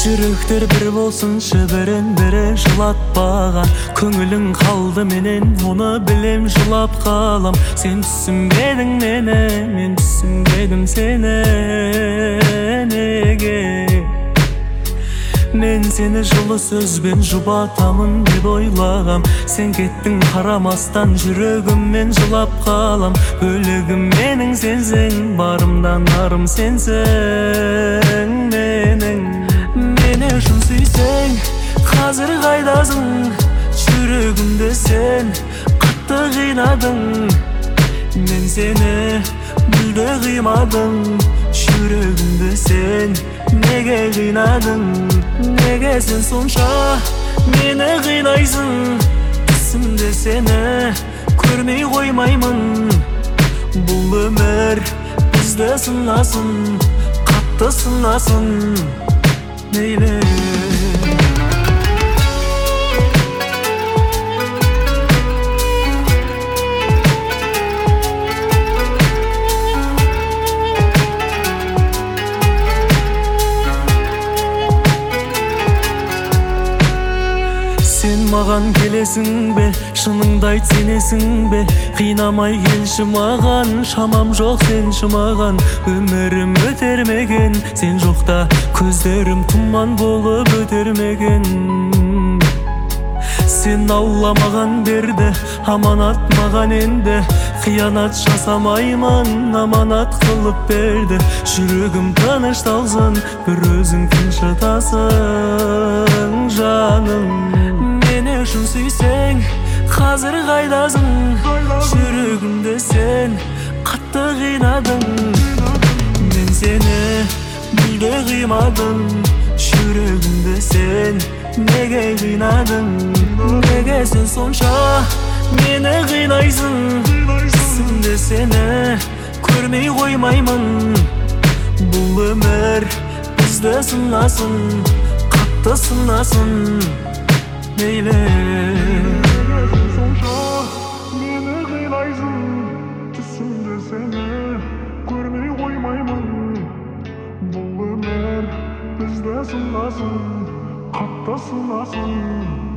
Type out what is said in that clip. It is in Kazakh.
Жүректер бір болсыншы, бірін-бірі жылатпаған. Көңілің қалды менен, оны білем жылап қалам. Сен түсінбедің мені, мен түсінбедім сені. Неге мен сені жылы сөзбен жұбатамын деп ойлағам. Сен кеттің қарамастан, жүрегіммен жылап қалам. Бөлігім менің сенсің, барымдан арым сенсің. Мені үшін сүйсең, қазір қайдасың? Жүрегімді сен қатты қинадың. Мен сені мүлде қимадым. Жүрегімді сен неге қинадың? Неге сен сонша мені қинайсың? Түсімде сені көрмей қоймаймын. Бұл өмір бізді сынасын, қатты сынасын. Мейлі сен маған келесің бе, шыныңды айт сенесің бе? Қинамай келші маған, шамам жоқ сенші маған. Өмірім өтермеген, сен жоқта көздерім тұман болып өтермеген. Сен Алла маған берді, аманат маған енді. Қиянат жасамаймын, аманат қылып берді. Жүрегім тынышталсын, бір өзің тыншытасың жаным. Мені үшін сүйсең, қазір қайдасың? Жүрегімді сен қатты қинадың. Мен сені мүлде қимадым. Жүрегімді сен неге қинадың? Неге сен сонша мені қинайсың? Түсімде сені көрмей қоймаймын. Бұл өмір бізді сынасын, қатты сынасын. Мейлі сонша мені қинайсың? Түсімде сені көрмей қоймаймын. Бұл өмір бізді сынасын, қатты сынасын.